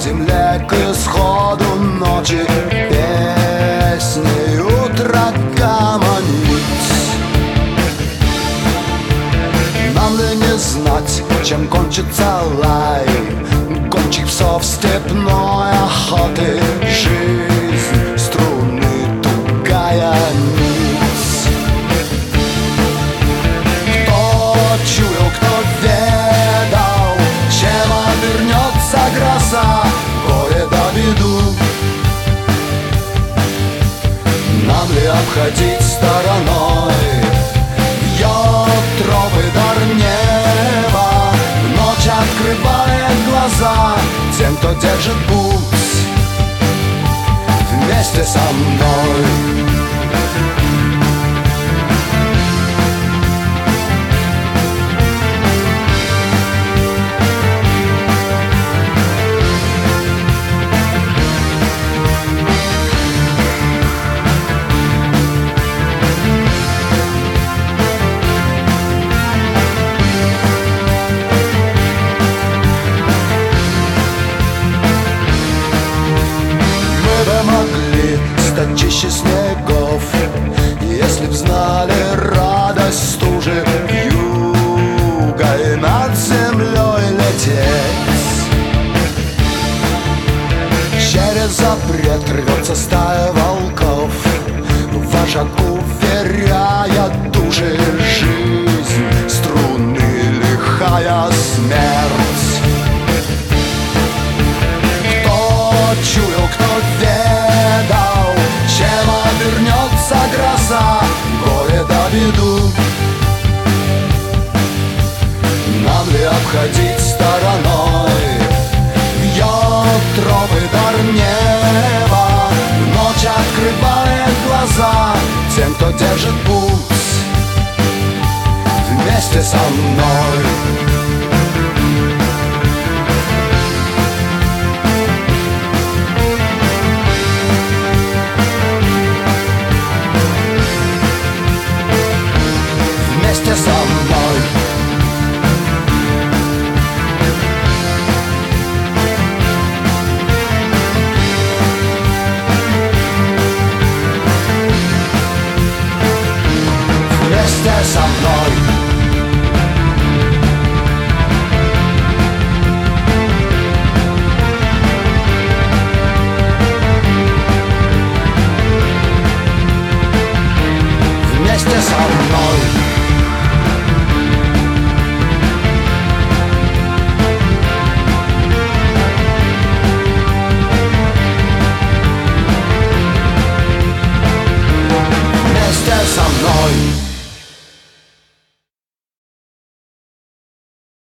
земле к исходу ночи песней утра гомонить. Нам ли не знать, чем кончится лай гончих псов степной охоты? Жизнь струны тугая нить. Кто чуял, кто ведал, чем обернется гроза, горе да беду? Нам ли обходить стороной ее тропы дар неба? Ночь открывает глаза тем, кто держит путь вместе со мной. Стать чище снегов, если б знали радость стужи юга и над землей лететь. Через запрет рвется стая волков, вожак уверяя души жизнь, струны лихая смерть. Кто чуял, кто ведал, чем обернется гроза, горе да беду? Нам ли обходить стороной ее тропы дар неба? Ночь открывает глаза тем, кто держит путь вместе со мной.